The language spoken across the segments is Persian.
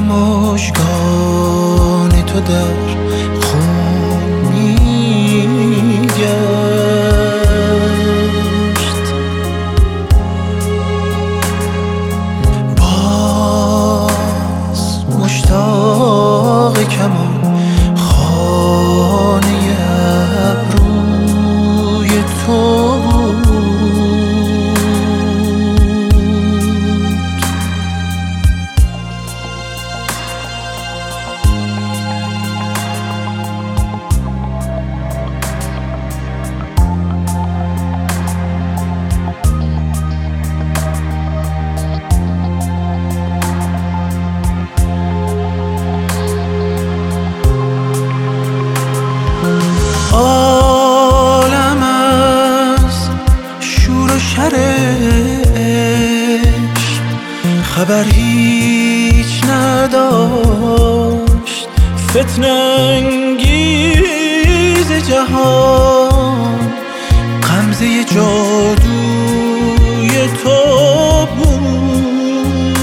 مژگان تو در خون میگشت. باز مشتاق کمان خانه ابروی تو عالم از شور و شر عشق خبر هیچ نداشت. فتنه انگیز جهان غمزه جادوی تو بود.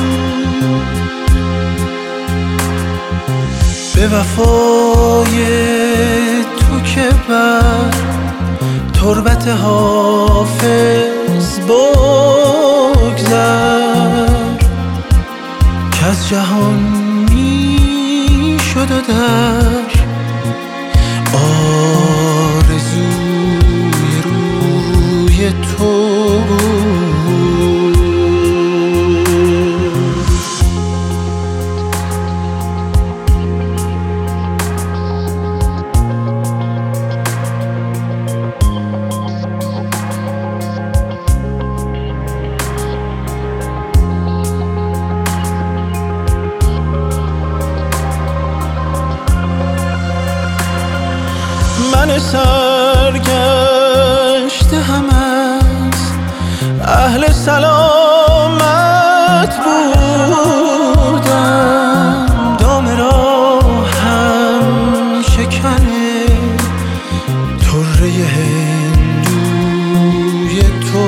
به وفای تو که بر تربت حافظ بگذر، کز جهان می شد و در آرزوی روی تو من سرگشته هم از اهل سلامت بودم. دام راهم شکن طره هندوی تو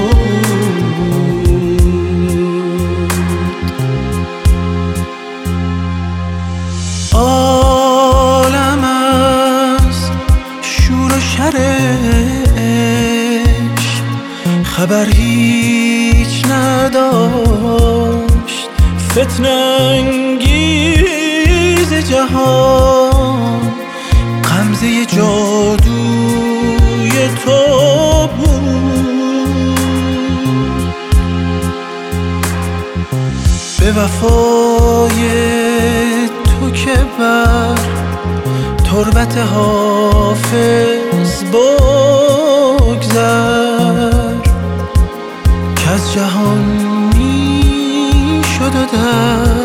خبر هیچ نداشت. فتنه انگیز جهان غمزه جادوی تو بود. به وفای تو که بر تربت حافظ بگذر، کز جهان می شد و در